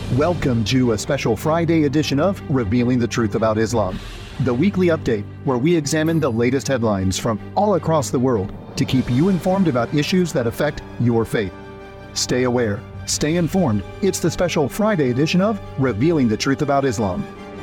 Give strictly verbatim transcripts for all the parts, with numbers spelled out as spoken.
Welcome to a special Friday edition of Revealing the Truth About Islam, the weekly update where we examine the latest headlines from all across the world to keep you informed about issues that affect your faith. Stay aware, stay informed. It's the special Friday edition of Revealing the Truth About Islam.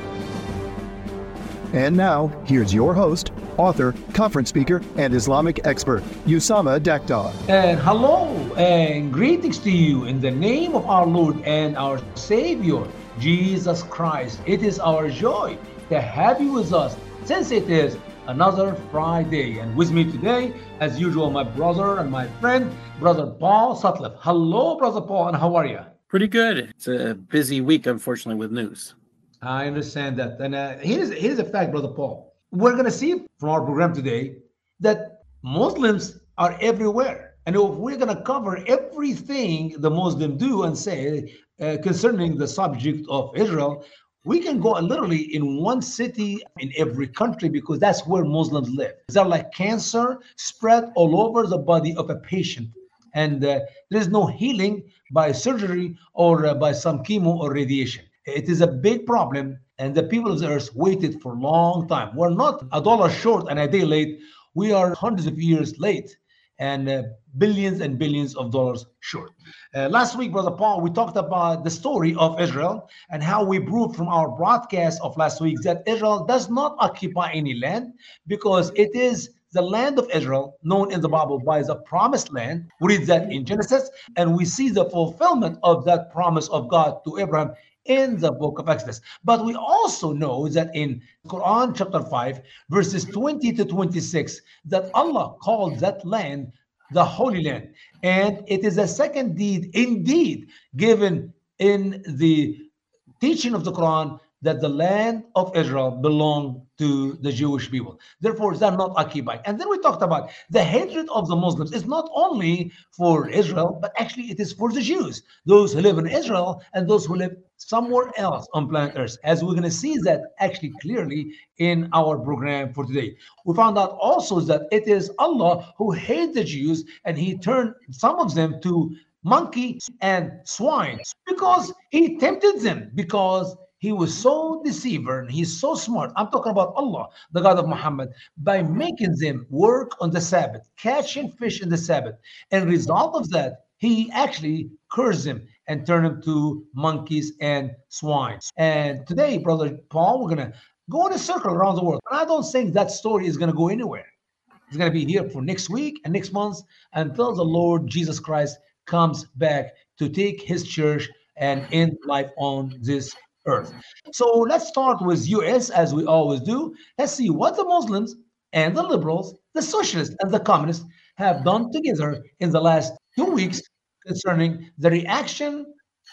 And now, here's your host, author, conference speaker, and Islamic expert, Usama Daktar. And hello and greetings to you in the name of our Lord and our Savior, Jesus Christ. It is our joy to have you with us since it is another Friday. And with me today, as usual, my brother and my friend, Brother Paul Sutcliffe. Hello, Brother Paul, and how are you? Pretty good. It's a busy week, unfortunately, with news. I understand that. And uh, here's, here's a fact, Brother Paul. We're going to see from our program today that Muslims are everywhere. And if we're going to cover everything the Muslims do and say uh, concerning the subject of Israel, we can go literally in one city in every country because that's where Muslims live. They're like cancer spread all over the body of a patient. And uh, there is no healing by surgery or uh, by some chemo or radiation. It is a big problem, and the people of the earth waited for a long time. We're not a dollar short and a day late. We are hundreds of years late and uh, billions and billions of dollars short. Uh, last week, Brother Paul, we talked about the story of Israel and how we proved from our broadcast of last week that Israel does not occupy any land because it is the land of Israel, known in the Bible by the promised land. We read that in Genesis, and we see the fulfillment of that promise of God to Abraham in the book of Exodus. But we also know that in Quran chapter five, verses twenty to twenty-six, that Allah called that land the Holy Land. And it is a second deed indeed given in the teaching of the Quran that the land of Israel belonged to the Jewish people. Therefore, they're not occupied. And then we talked about the hatred of the Muslims is not only for Israel, but actually it is for the Jews, those who live in Israel and those who live somewhere else on planet Earth, as we're going to see that actually clearly in our program for today. We found out also that it is Allah who hates the Jews, and he turned some of them to monkeys and swine because he tempted them, because he was so deceiver and he's so smart. I'm talking about Allah, the God of Muhammad, by making them work on the Sabbath, catching fish in the Sabbath. And result of that, he actually cursed them and turned them to monkeys and swine. And today, Brother Paul, we're going to go in a circle around the world. And I don't think that story is going to go anywhere. It's going to be here for next week and next month until the Lord Jesus Christ comes back to take his church and end life on this earth. So let's start with U S as we always do. Let's see what the Muslims and the liberals, the socialists and the communists have done together in the last two weeks concerning the reaction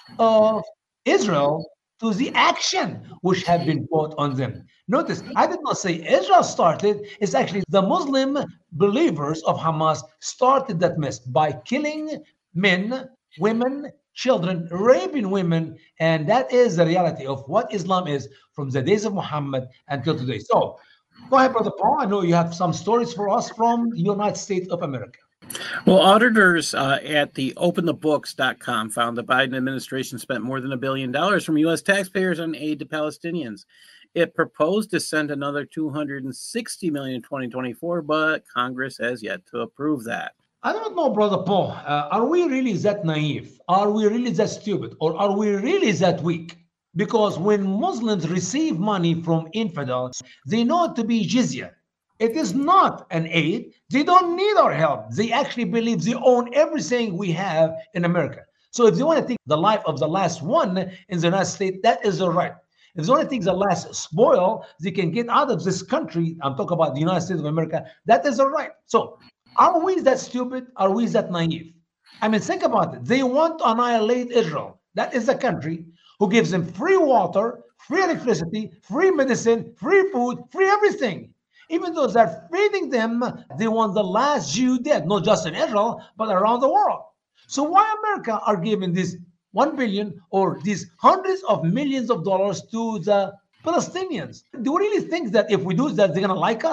of Israel to the action which have been brought on them. Notice, I did not say Israel started. It's actually the Muslim believers of Hamas started that mess by killing men, women, children, raping women, and that is the reality of what Islam is from the days of Muhammad until today. So, go ahead, Brother Paul. I know you have some stories for us from the United States of America. Well, auditors uh, at the open the books dot com found the Biden administration spent more than a billion dollars from U S taxpayers on aid to Palestinians. It proposed to send another two hundred sixty million dollars in twenty twenty-four, but Congress has yet to approve that. I don't know, Brother Paul. Uh, are we really that naive? Are we really that stupid? Or are we really that weak? Because when Muslims receive money from infidels, they know it to be jizya. It is not an aid. They don't need our help. They actually believe they own everything we have in America. So if they want to take the life of the last one in the United States, that is their right. If they want to take the last spoil they can get out of this country, I'm talking about the United States of America, that is their right. So are we that stupid? Are we that naive? I mean, think about it. They want to annihilate Israel. That is the country who gives them free water, free electricity, free medicine, free food, free everything. Even though they're feeding them, they want the last Jew dead, not just in Israel, but around the world. So why America are giving this one billion or these hundreds of millions of dollars to the Palestinians? Do we really think that if we do that, they're going to like us?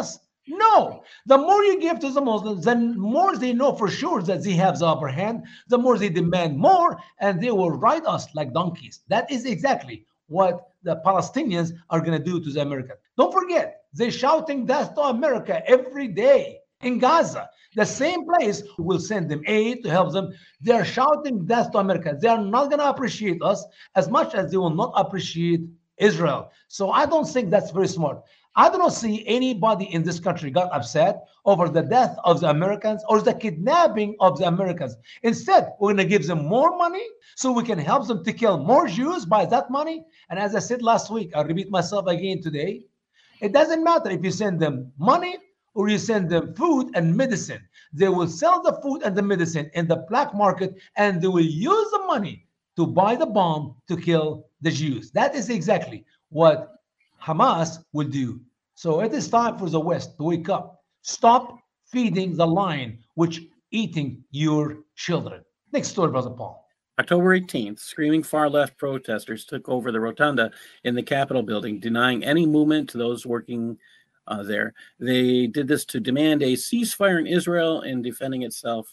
No. The more you give to the Muslims, the more they know for sure that they have the upper hand, the more they demand more, and they will ride us like donkeys. That is exactly what the Palestinians are going to do to the Americans. Don't forget, they're shouting death to America every day in Gaza. The same place will send them aid to help them. They're shouting death to America. They are not going to appreciate us as much as they will not appreciate Israel. So I don't think that's very smart. I do not see anybody in this country got upset over the death of the Americans or the kidnapping of the Americans. Instead, we're going to give them more money so we can help them to kill more Jews by that money. And as I said last week, I'll repeat myself again today. It doesn't matter if you send them money or you send them food and medicine. They will sell the food and the medicine in the black market, and they will use the money to buy the bomb to kill the Jews. That is exactly what Hamas will do. So it is time for the West to wake up. Stop feeding the lion, which eating your children. Next story, Brother Paul. October eighteenth, screaming far-left protesters took over the rotunda in the Capitol building, denying any movement to those working uh, there. They did this to demand a ceasefire in Israel and defending itself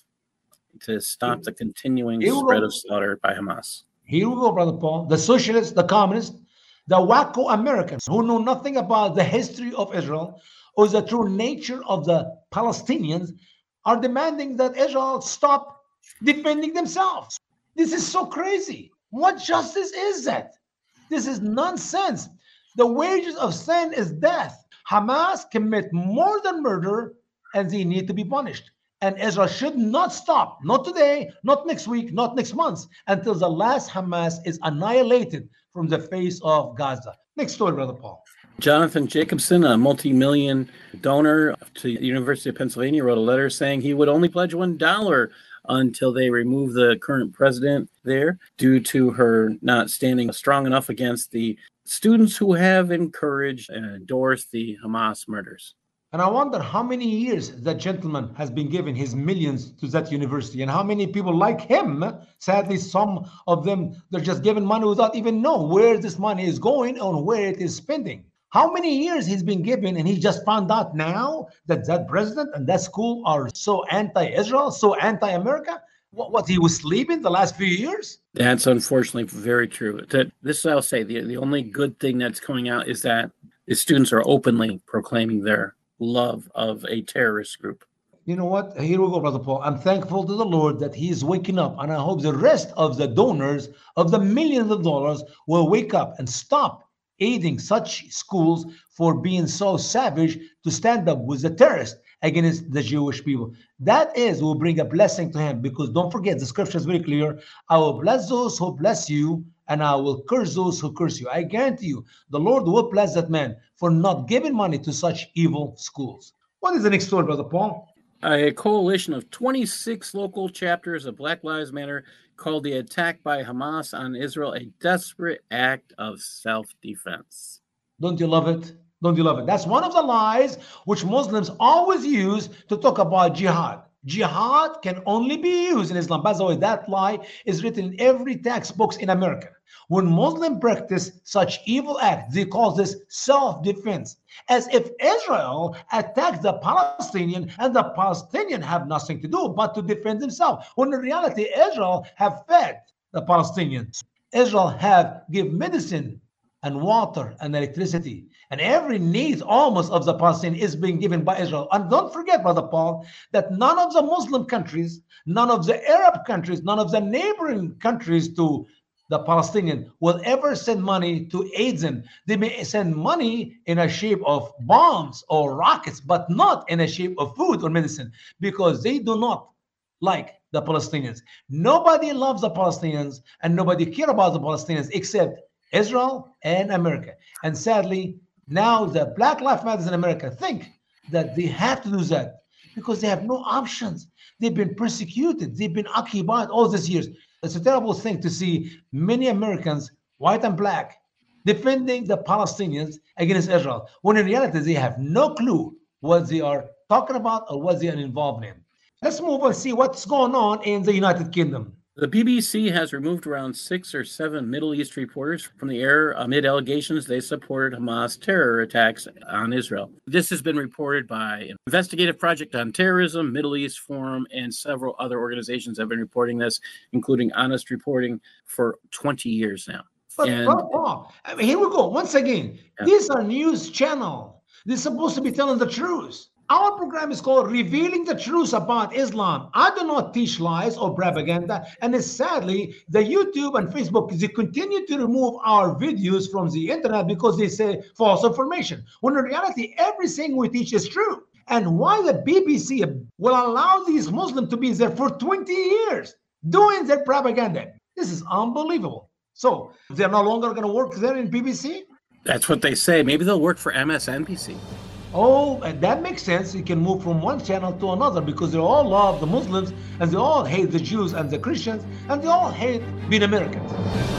to stop the continuing spread of slaughter by Hamas. Here we go, Brother Paul. The socialists, the communists, the wacko Americans who know nothing about the history of Israel or the true nature of the Palestinians are demanding that Israel stop defending themselves. This is so crazy. What justice is that? This is nonsense. The wages of sin is death. Hamas commit more than murder, and they need to be punished. And Israel should not stop, not today, not next week, not next month, until the last Hamas is annihilated from the face of Gaza. Next story, Brother Paul. Jonathan Jacobson, a multi-million donor to the University of Pennsylvania, wrote a letter saying he would only pledge one dollar until they remove the current president there due to her not standing strong enough against the students who have encouraged and endorsed the Hamas murders. And I wonder how many years that gentleman has been giving his millions to that university, and how many people like him, sadly, some of them, they're just giving money without even know where this money is going or where it is spending. How many years he's been giving, and he just found out now that that president and that school are so anti-Israel, so anti-America? What, what, he was sleeping the last few years? That's unfortunately very true. That This I'll say, the, the only good thing that's coming out is that the students are openly proclaiming their love of a terrorist group. You know what? Here we go, Brother Paul. I'm thankful to the Lord that he is waking up, and I hope the rest of the donors of the millions of dollars will wake up and stop aiding such schools for being so savage to stand up with the terrorists against the Jewish people. That is will bring a blessing to him, because don't forget, the scripture is very clear. I will bless those who bless you, and I will curse those who curse you. I guarantee you, the Lord will bless that man for not giving money to such evil schools. What is the next story, Brother Paul? A coalition of twenty-six local chapters of Black Lives Matter called the attack by Hamas on Israel a desperate act of self-defense. Don't you love it? Don't you love it? That's one of the lies which Muslims always use to talk about jihad. Jihad can only be used in Islam. By the way, that lie is written in every textbook in America. When Muslims practice such evil acts, they call this self-defense, as if Israel attacked the Palestinian and the Palestinian have nothing to do but to defend themselves. When in reality, Israel have fed the Palestinians. Israel have give medicine and water and electricity, and every need almost of the Palestinian is being given by Israel. And don't forget, Brother Paul, that none of the Muslim countries, none of the Arab countries, none of the neighboring countries to the Palestinian will ever send money to aid them. They may send money in a shape of bombs or rockets, but not in a shape of food or medicine, because they do not like the Palestinians. Nobody loves the Palestinians, and nobody care about the Palestinians except Israel and America. And sadly, now the Black Lives Matter in America think that they have to do that because they have no options. They've been persecuted. They've been occupied all these years. It's a terrible thing to see many Americans, white and black, defending the Palestinians against Israel, when in reality they have no clue what they are talking about or what they are involved in. Let's move and see what's going on in the United Kingdom. The B B C has removed around six or seven Middle East reporters from the air amid allegations they supported Hamas terror attacks on Israel. This has been reported by Investigative Project on Terrorism, Middle East Forum, and several other organizations have been reporting this, including Honest Reporting, for twenty years now. But And- Brother Paul, I mean, here we go. Once again, Yeah. these are news channel. They're supposed to be telling the truth. Our program is called Revealing the Truth About Islam. I do not teach lies or propaganda. And it's sadly, the YouTube and Facebook, they continue to remove our videos from the internet because they say false information. When in reality, everything we teach is true. And why the B B C will allow these Muslims to be there for twenty years doing their propaganda? This is unbelievable. So they're no longer going to work there in B B C? That's what they say. Maybe they'll work for M S N B C. Oh, and that makes sense. You can move from one channel to another because they all love the Muslims and they all hate the Jews and the Christians and they all hate being Americans.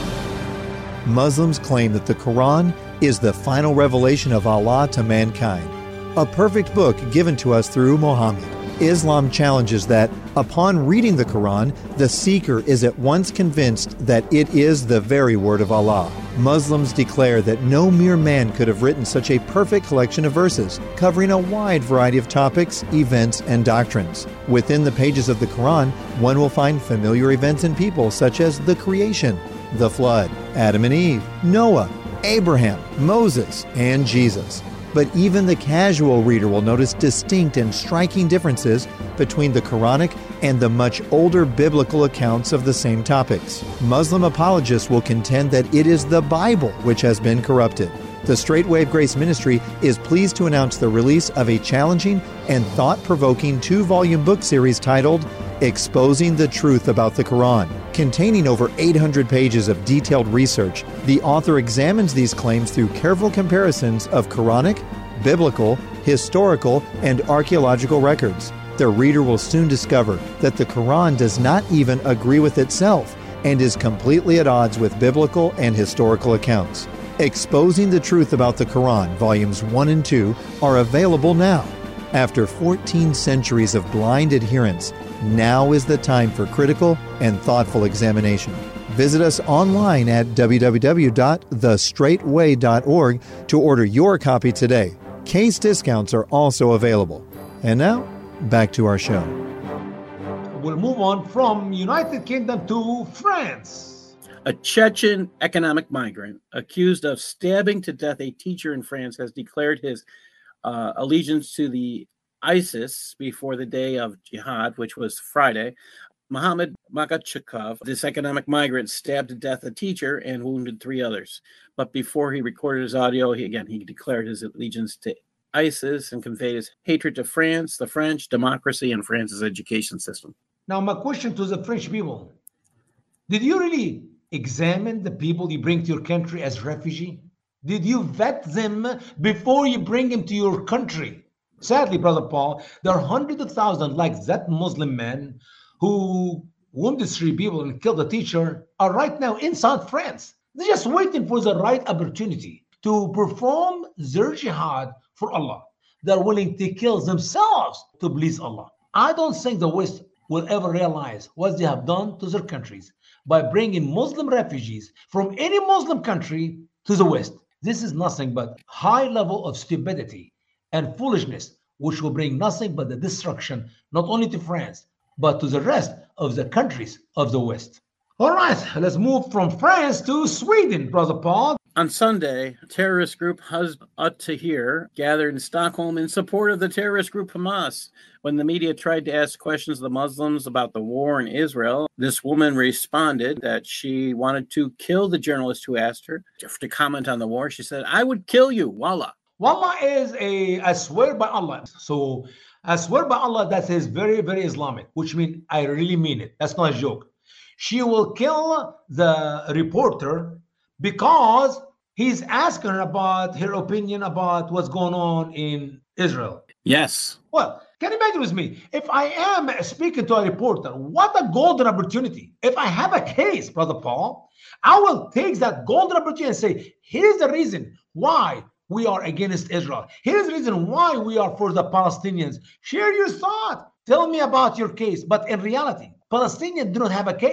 Muslims claim that the Quran is the final revelation of Allah to mankind, a perfect book given to us through Muhammad. Islam challenges that, upon reading the Quran, the seeker is at once convinced that it is the very word of Allah. Muslims declare that no mere man could have written such a perfect collection of verses, covering a wide variety of topics, events, and doctrines. Within the pages of the Quran, one will find familiar events and people such as the creation, the flood, Adam and Eve, Noah, Abraham, Moses, and Jesus. But even the casual reader will notice distinct and striking differences between the Quranic and the much older biblical accounts of the same topics. Muslim apologists will contend that it is the Bible which has been corrupted. The Straight Wave Grace Ministry is pleased to announce the release of a challenging and thought-provoking two-volume book series titled Exposing the Truth About the Quran. Containing over eight hundred pages of detailed research, the author examines these claims through careful comparisons of Quranic, biblical, historical, and archaeological records. The reader will soon discover that the Quran does not even agree with itself and is completely at odds with biblical and historical accounts. Exposing the Truth About the Quran, Volumes one and two, are available now. After fourteen centuries of blind adherence, now is the time for critical and thoughtful examination. Visit us online at w w w dot the straight way dot org to order your copy today. Case discounts are also available. And now, back to our show. We'll move on from United Kingdom to France. A Chechen economic migrant accused of stabbing to death a teacher in France has declared his uh, allegiance to the ISIS before the day of jihad, which was Friday. Mohammed Makachikov, this economic migrant, stabbed to death a teacher and wounded three others. But before he recorded his audio, he again he declared his allegiance to ISIS and conveyed his hatred to France, the French, democracy, and France's education system. Now, my question to the French people, did you really examine the people you bring to your country as refugee? Did you vet them before you bring them to your country? Sadly, Brother Paul, there are hundreds of thousands like that Muslim man who wounded three people and killed a teacher are right now inside France. They're just waiting for the right opportunity to perform their jihad for Allah. They're willing to kill themselves to please Allah. I don't think the West will ever realize what they have done to their countries by bringing Muslim refugees from any Muslim country to the West. This is nothing but high level of stupidity and foolishness, which will bring nothing but the destruction, not only to France, but to the rest of the countries of the West. All right, let's move from France to Sweden, Brother Paul. On Sunday, terrorist group Hizb ut-Tahrir gathered in Stockholm in support of the terrorist group Hamas. When the media tried to ask questions of the Muslims about the war in Israel, this woman responded that she wanted to kill the journalist who asked her to comment on the war. She said, "I would kill you, wallah." Wallah is a, I swear by Allah. So I swear by Allah, that is very, very Islamic, which means I really mean it. That's not a joke. She will kill the reporter because he's asking her about her opinion about what's going on in Israel. Yes. Well, can you imagine with me? If I am speaking to a reporter, what a golden opportunity. If I have a case, Brother Paul, I will take that golden opportunity and say, here's the reason why we are against Israel. Here's the reason why we are for the Palestinians. Share your thought. Tell me about your case. But in reality, Palestinians do not have a case.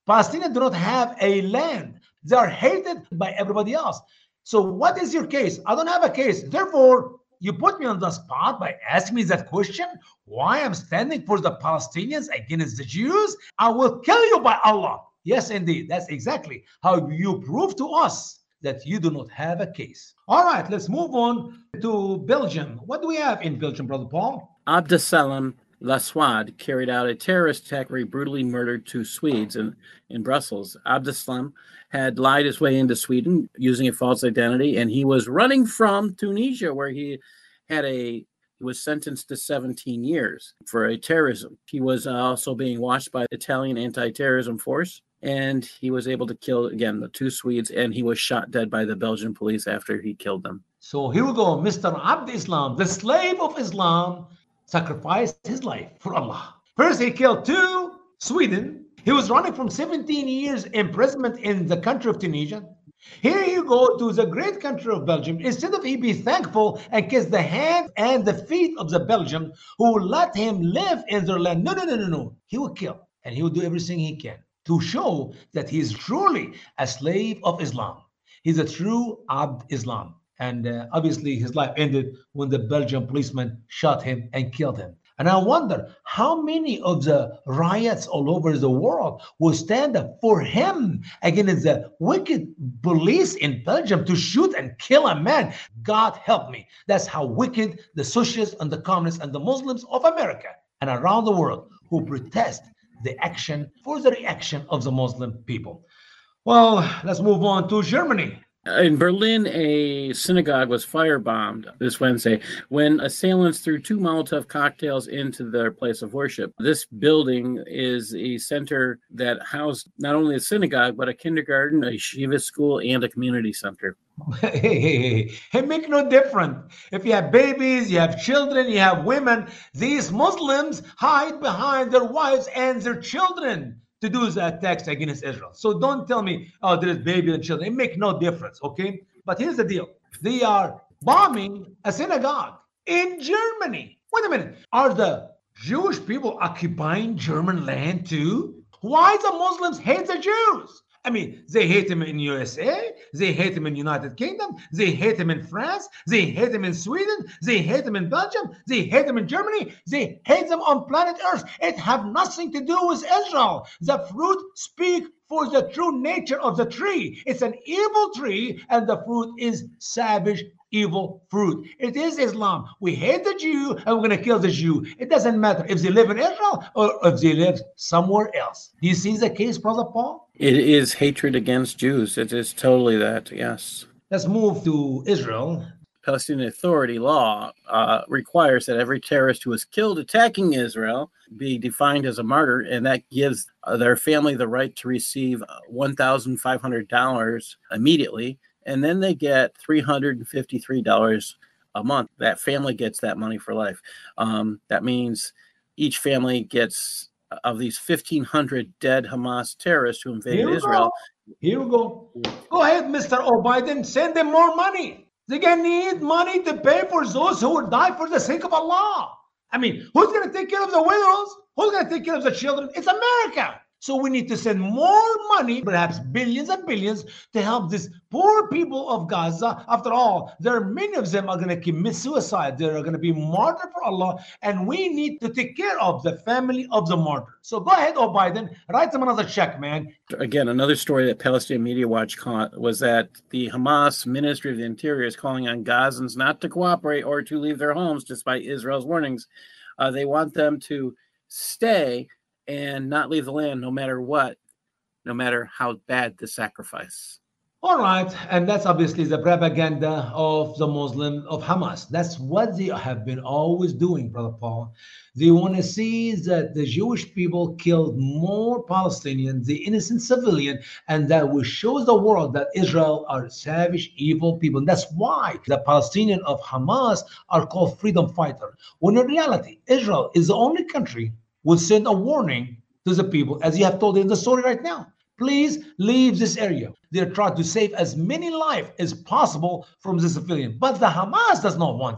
Palestinians do not have a land. They are hated by everybody else. So what is your case? I don't have a case. Therefore, you put me on the spot by asking me that question, why I'm standing for the Palestinians against the Jews? I will kill you by Allah. Yes, indeed. That's exactly how you prove to us that you do not have a case. All right, let's move on to Belgium. What do we have in Belgium, Brother Paul? Abdesalam Laswad carried out a terrorist attack where he brutally murdered two Swedes in, in Brussels. Abdesalam had lied his way into Sweden using a false identity, and he was running from Tunisia, where he had a he was sentenced to seventeen years for a terrorism. He was also being watched by the Italian anti-terrorism force, and he was able to kill, again, the two Swedes, and he was shot dead by the Belgian police after he killed them. So here we go. Mister Abd Islam, the slave of Islam, sacrificed his life for Allah. First, he killed two Sweden. He was running from seventeen years imprisonment in the country of Tunisia. Here you go to the great country of Belgium. Instead of he be thankful and kiss the hands and the feet of the Belgian who let him live in their land. No, no, no, no, no. He will kill, and he will do everything he can to show that he is truly a slave of Islam. He's a true Abd Islam. And uh, obviously his life ended when the Belgian policeman shot him and killed him. And I wonder how many of the riots all over the world will stand up for him against the wicked police in Belgium to shoot and kill a man. God help me. That's how wicked the socialists and the communists and the Muslims of America and around the world who protest the action for the reaction of the Muslim people. Well, let's move on to Germany. In Berlin, a synagogue was firebombed this Wednesday when assailants threw two Molotov cocktails into their place of worship. This building is a center that housed not only a synagogue, but a kindergarten, a yeshiva school, and a community center. Hey, hey, hey, it make no difference. If you have babies, you have children, you have women, these Muslims hide behind their wives and their children to do the attacks against Israel. So don't tell me, oh, there's babies and children. It makes no difference, okay? But here's the deal. They are bombing a synagogue in Germany. Wait a minute. Are the Jewish people occupying German land too? Why the Muslims hate the Jews? I mean, they hate him in U S A, they hate him in United Kingdom, they hate him in France, they hate him in Sweden, they hate him in Belgium, they hate him in Germany, they hate them on planet Earth. It have nothing to do with Israel. The fruit speak for the true nature of the tree. It's an evil tree, and the fruit is savage, evil fruit. It is Islam. We hate the Jew, and we're going to kill the Jew. It doesn't matter if they live in Israel or if they live somewhere else. Do you see the case, Brother Paul? It is hatred against Jews. It is totally that, yes. Let's move to Israel. Palestinian Authority law uh, requires that every terrorist who is killed attacking Israel be defined as a martyr, and that gives uh, their family the right to receive one thousand five hundred dollars immediately, and then they get three hundred fifty-three dollars a month. That family gets that money for life. Um, that means each family gets, of these fifteen hundred dead Hamas terrorists who invaded Israel. Go. Here we go. Go ahead, Mister O'Biden, send them more money. They're going to need money to pay for those who will die for the sake of Allah. I mean, who's going to take care of the widows? Who's going to take care of the children? It's America. So we need to send more money, perhaps billions and billions, to help these poor people of Gaza. After all, there are many of them are going to commit suicide. They are going to be martyred for Allah, and we need to take care of the family of the martyr. So go ahead, oh Biden, write them another check, man. Again, another story that Palestinian Media Watch caught was that the Hamas Ministry of the Interior is calling on Gazans not to cooperate or to leave their homes despite Israel's warnings. Uh, they want them to stay and not leave the land no matter what, no matter how bad the sacrifice. All right, and that's obviously the propaganda of the Muslim, of Hamas. That's what they have been always doing, Brother Paul. They want to see that the Jewish people killed more Palestinians, the innocent civilian, and that will show the world that Israel are savage, evil people. And that's why the Palestinians of Hamas are called freedom fighters. When in reality, Israel is the only country will send a warning to the people, as you have told in the story right now. Please leave this area. They're trying to save as many lives as possible from the civilian. But the Hamas does not want that.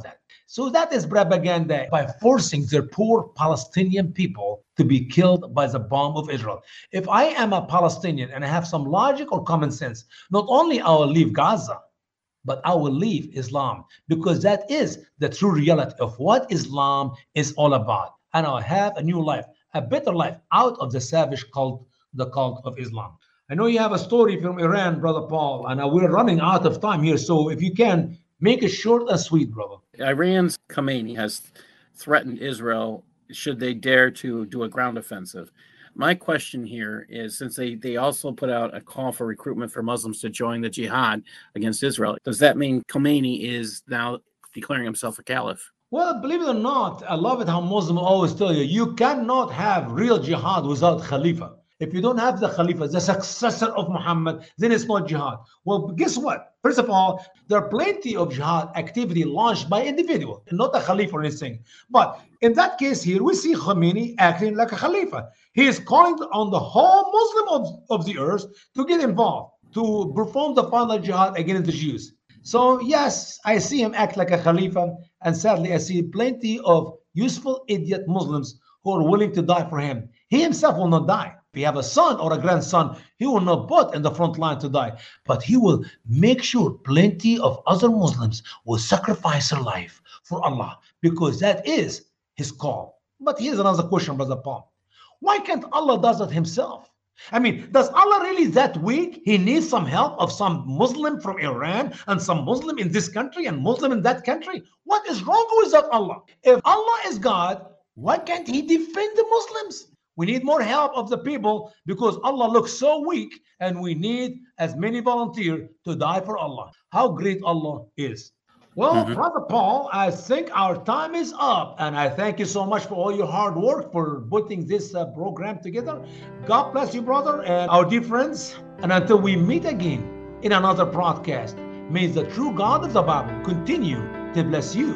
So that is propaganda by forcing their poor Palestinian people to be killed by the bomb of Israel. If I am a Palestinian and I have some logic or common sense, not only I will leave Gaza, but I will leave Islam, because that is the true reality of what Islam is all about. And I'll have a new life, a better life out of the savage cult, the cult of Islam. I know you have a story from Iran, Brother Paul, and we're running out of time here. So if you can, make it short and sweet, brother. Iran's Khamenei has threatened Israel should they dare to do a ground offensive. My question here is, since they, they also put out a call for recruitment for Muslims to join the jihad against Israel, does that mean Khomeini is now declaring himself a caliph? Well, believe it or not, I love it how Muslims always tell you, you cannot have real jihad without Khalifa. If you don't have the Khalifa, the successor of Muhammad, then it's not jihad. Well, guess what? First of all, there are plenty of jihad activity launched by individual, not a Khalifa or anything. But in that case here, we see Khomeini acting like a Khalifa. He is calling on the whole Muslim of, of the earth to get involved, to perform the final jihad against the Jews. So yes, I see him act like a Khalifa, and sadly, I see plenty of useful idiot Muslims who are willing to die for him. He himself will not die. If he have a son or a grandson, he will not put in the front line to die, but he will make sure plenty of other Muslims will sacrifice their life for Allah, because that is his call. But here's another question, Brother Paul. Why can't Allah does it himself? I mean, does Allah really that weak? He needs some help of some Muslim from Iran and some Muslim in this country and Muslim in that country? What is wrong with that Allah? If Allah is God, why can't he defend the Muslims? We need more help of the people because Allah looks so weak, and we need as many volunteers to die for Allah. How great Allah is. Well, mm-hmm. Brother Paul, I think our time is up, and I thank you so much for all your hard work for putting this uh, program together. God bless you, brother, and our dear friends. And until we meet again in another broadcast, may the true God of the Bible continue to bless you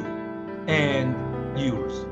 and yours.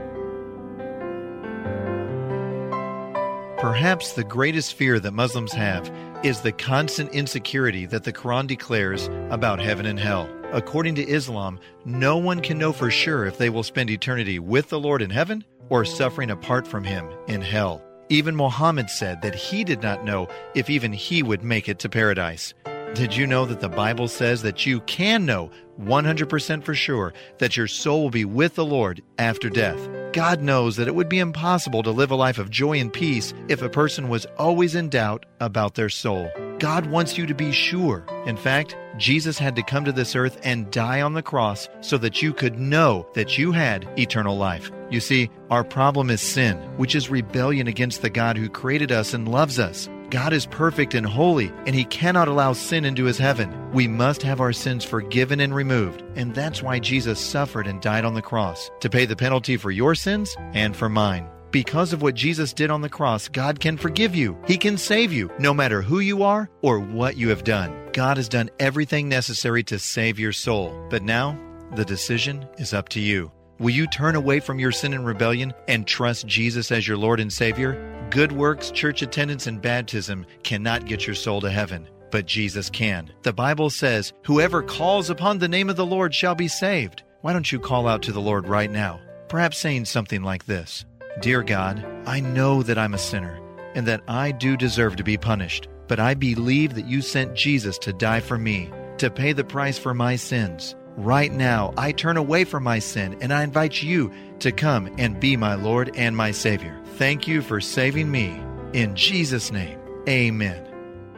Perhaps the greatest fear that Muslims have is the constant insecurity that the Quran declares about heaven and hell. According to Islam, no one can know for sure if they will spend eternity with the Lord in heaven or suffering apart from Him in hell. Even Muhammad said that he did not know if even he would make it to paradise. Did you know that the Bible says that you can know one hundred percent for sure that your soul will be with the Lord after death? God knows that it would be impossible to live a life of joy and peace if a person was always in doubt about their soul. God wants you to be sure. In fact, Jesus had to come to this earth and die on the cross so that you could know that you had eternal life. You see, our problem is sin, which is rebellion against the God who created us and loves us. God is perfect and holy, and He cannot allow sin into His heaven. We must have our sins forgiven and removed, and that's why Jesus suffered and died on the cross, to pay the penalty for your sins and for mine. Because of what Jesus did on the cross, God can forgive you. He can save you, no matter who you are or what you have done. God has done everything necessary to save your soul. But now, the decision is up to you. Will you turn away from your sin and rebellion and trust Jesus as your Lord and Savior? Good works, church attendance, and baptism cannot get your soul to heaven, but Jesus can. The Bible says, whoever calls upon the name of the Lord shall be saved. Why don't you call out to the Lord right now? Perhaps saying something like this: Dear God, I know that I'm a sinner and that I do deserve to be punished, but I believe that you sent Jesus to die for me, to pay the price for my sins. Right now, I turn away from my sin and I invite you to come and be my Lord and my Savior. Thank you for saving me. In Jesus' name, amen.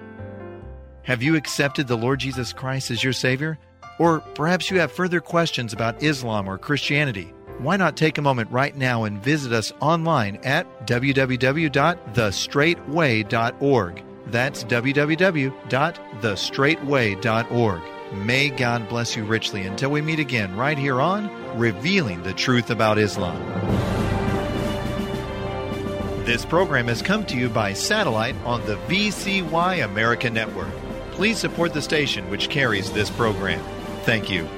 Have you accepted the Lord Jesus Christ as your Savior? Or perhaps you have further questions about Islam or Christianity. Why not take a moment right now and visit us online at w w w dot the straight way dot org. That's w w w dot the straight way dot org. May God bless you richly until we meet again right here on Revealing the Truth About Islam. This program has come to you by satellite on the V C Y America Network. Please support the station which carries this program. Thank you.